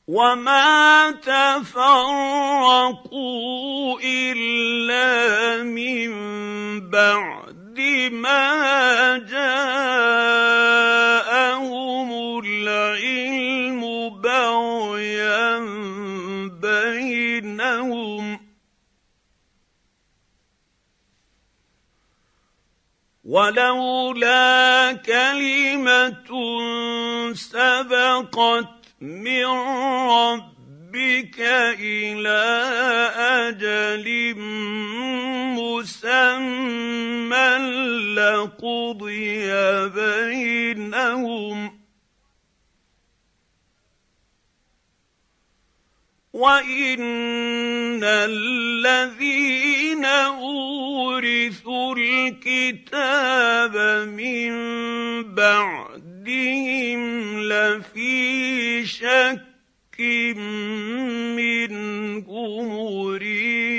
وما تفرقوا إلا من بعد ما جاءهم العلم بغيا بينهم ولولا كلمة سبقت من ربك إلى أجل مسمى لقضي بينهم وإن الذين أورثوا الكتاب من بعدهم لفي شك منه مريب